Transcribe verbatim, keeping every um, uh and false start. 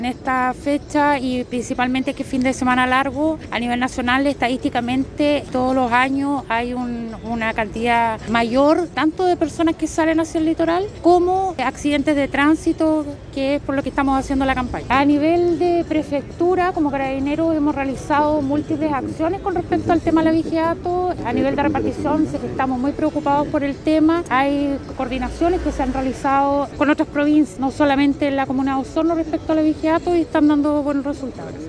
En esta fecha y principalmente que fin de semana largo, a nivel nacional, estadísticamente todos los años hay un, una cantidad mayor tanto de personas que salen hacia el litoral como accidentes de tránsito, que es por lo que estamos haciendo la campaña. A nivel de prefectura, como Carabineros, hemos realizado múltiples acciones con respecto al tema del abigeato. A nivel de repartición, estamos muy preocupados por el tema. Hay coordinaciones que se han realizado con otras provincias, no solamente en la comuna de Osorno respecto al abigeato, y están dando buenos resultados.